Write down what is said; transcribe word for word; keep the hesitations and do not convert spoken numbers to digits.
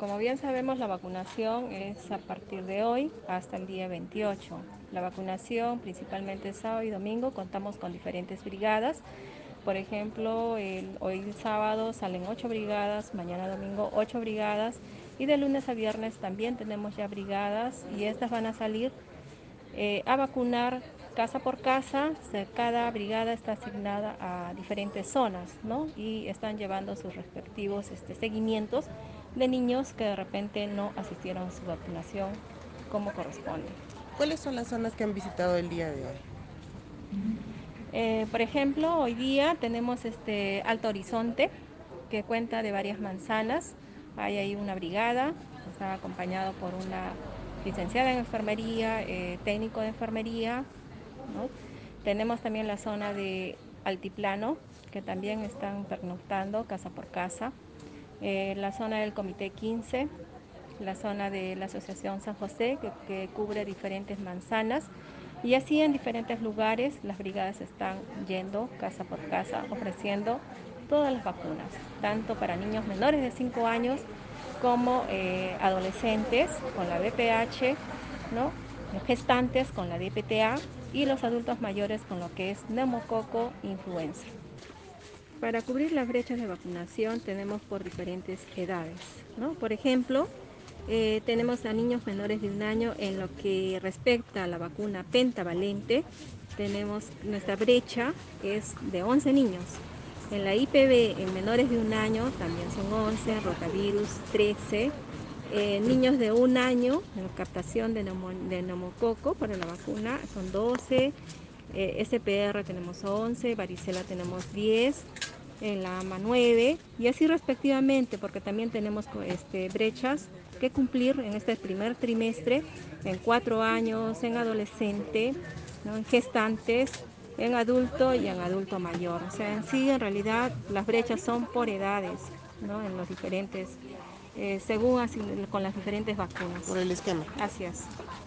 como bien sabemos, la vacunación es a partir de hoy hasta el día veintiocho. La vacunación principalmente sábado y domingo, contamos con diferentes brigadas. Por ejemplo, el, hoy sábado salen ocho brigadas, mañana domingo ocho brigadas y de lunes a viernes también tenemos ya brigadas y estas van a salir eh, a vacunar casa por casa. Cada brigada está asignada a diferentes zonas, ¿no? Y están llevando sus respectivos este, seguimientos de niños que de repente no asistieron a su vacunación como corresponde. ¿Cuáles son las zonas que han visitado el día de hoy? Eh, por ejemplo, hoy día tenemos este Alto Horizonte, que cuenta de varias manzanas. Hay ahí una brigada, está acompañado por una licenciada en enfermería, eh, técnico de enfermería, ¿no? Tenemos también la zona de Altiplano, que también están pernoctando casa por casa. Eh, la zona del Comité quince, la zona de la Asociación San José, que, que cubre diferentes manzanas. Y así en diferentes lugares las brigadas están yendo casa por casa ofreciendo todas las vacunas, tanto para niños menores de cinco años como eh, adolescentes con la V P H, ¿no? Gestantes con la D P T A y los adultos mayores con lo que es neumococo influenza. Para cubrir las brechas de vacunación tenemos por diferentes edades, ¿no? Por ejemplo, eh, tenemos a niños menores de un año en lo que respecta a la vacuna pentavalente. Tenemos nuestra brecha es de once niños. En la I P V en menores de un año también son once, rotavirus trece, eh, niños de un año en captación de, neumo, de neumococo para la vacuna son doce, eh, S P R tenemos once, varicela tenemos diez, en la AMA nueve y así respectivamente, porque también tenemos este, brechas que cumplir en este primer trimestre en cuatro años, en adolescente, ¿no? En gestantes, en adulto y en adulto mayor. O sea, en sí, en realidad, las brechas son por edades, ¿no? En los diferentes, eh, según así, con las diferentes vacunas. Por el esquema. Así es.